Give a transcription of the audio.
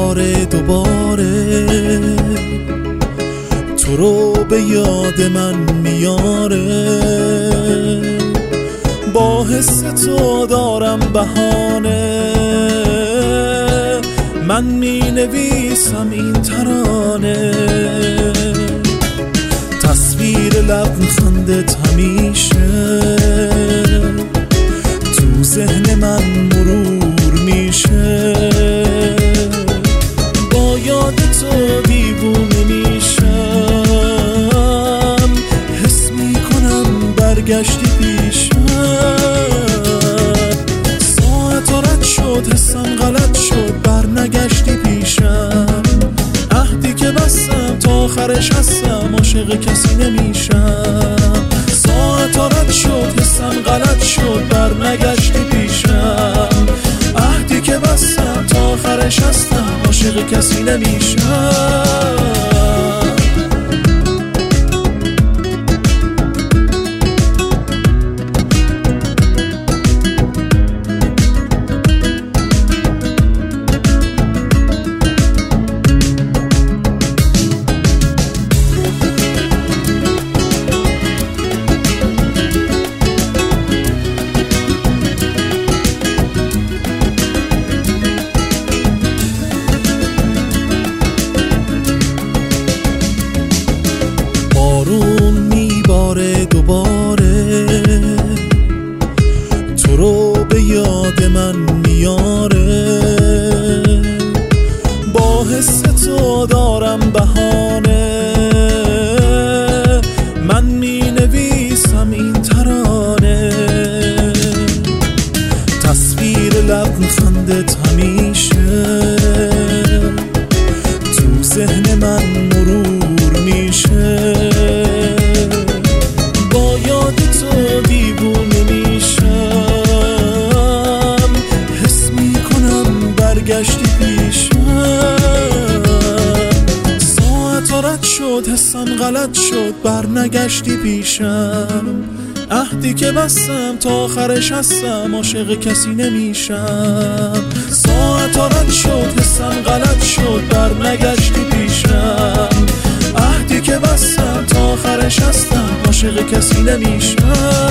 میباره دوباره، تو رو به یاد من میاره. با حس تو دارم بهانه، من می نویسم این ترانه. تصویر لبخندت همیشه تو ذهن من مرور میشه. با یاد تو دیوونه میشم، حس میکنم برگشتی پیشم. ساعت رد شد، حسم غلط شد، برنگشتی پیشم. عهدی که بستم تا آخرش هستم، عاشق کسی نمیشم. ساعت رد شد، حسم غلط شد، برنگشتی پیشم. عهدی که بستم تا آخرش هستم، عاشق کسی نمیشم. بارون میباره دوباره، تو رو به یاد من میاره. با حس تو دارم بهانه، من می نویسم این ترانه. تصویر لبخندت همیشه تو ذهن من مرور میشه. با یاد تو دیوونه میشم، حس میکنم برگشتی پیشم. ساعت رد شد، حسم غلط شد، برنگشتی پیشم. عهدی که بستم تا آخرش هستم، عاشق کسی نمیشم. ساعت رد شد، حسم غلط شد، برنگشتی پیشم. عهدی که بستم تا آخرش هستم، عاشق کسی نمیشم.